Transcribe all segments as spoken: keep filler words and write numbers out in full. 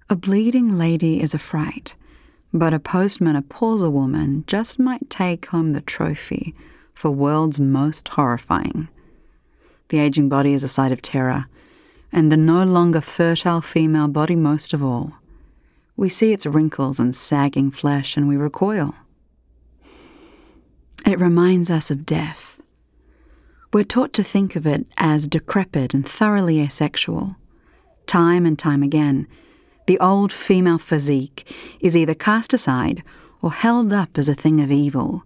A bleeding lady is a fright, but a postmenopausal woman just might take home the trophy for world's most horrifying. The aging body is a sight of terror, and the no longer fertile female body most of all. We see its wrinkles and sagging flesh, and we recoil. It reminds us of death. We're taught to think of it as decrepit and thoroughly asexual. Time and time again, the old female physique is either cast aside or held up as a thing of evil.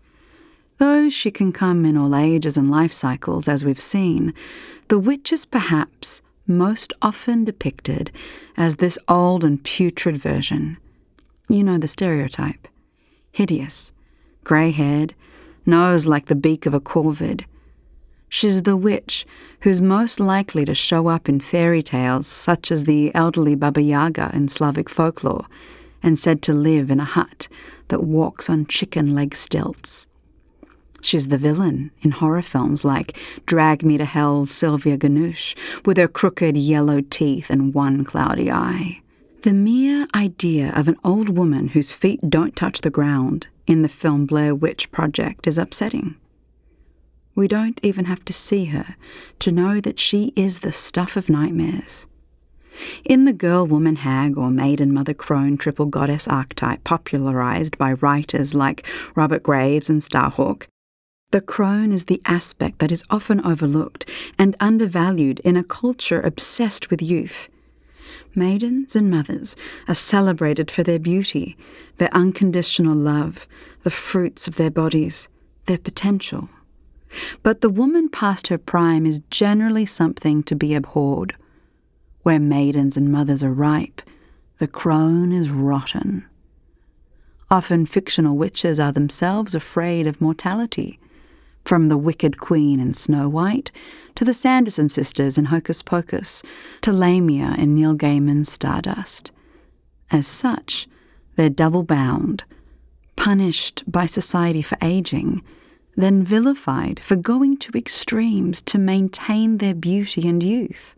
Though she can come in all ages and life cycles, as we've seen, the witch is perhaps most often depicted as this old and putrid version. You know the stereotype. Hideous, grey-haired, nose like the beak of a corvid. She's the witch who's most likely to show up in fairy tales such as the elderly Baba Yaga in Slavic folklore, and said to live in a hut that walks on chicken leg stilts. She's the villain in horror films like Drag Me to Hell's Sylvia Ganush, with her crooked yellow teeth and one cloudy eye. The mere idea of an old woman whose feet don't touch the ground in the film Blair Witch Project is upsetting. We don't even have to see her to know that she is the stuff of nightmares. In the girl, woman, hag, or maiden, mother, crone, triple goddess archetype popularized by writers like Robert Graves and Starhawk, the crone is the aspect that is often overlooked and undervalued in a culture obsessed with youth. Maidens and mothers are celebrated for their beauty, their unconditional love, the fruits of their bodies, their potential. But the woman past her prime is generally something to be abhorred. Where maidens and mothers are ripe, the crone is rotten. Often fictional witches are themselves afraid of mortality, from the Wicked Queen in Snow White, to the Sanderson sisters in Hocus Pocus, to Lamia in Neil Gaiman's Stardust. As such, they're double-bound, punished by society for aging, then vilified for going to extremes to maintain their beauty and youth.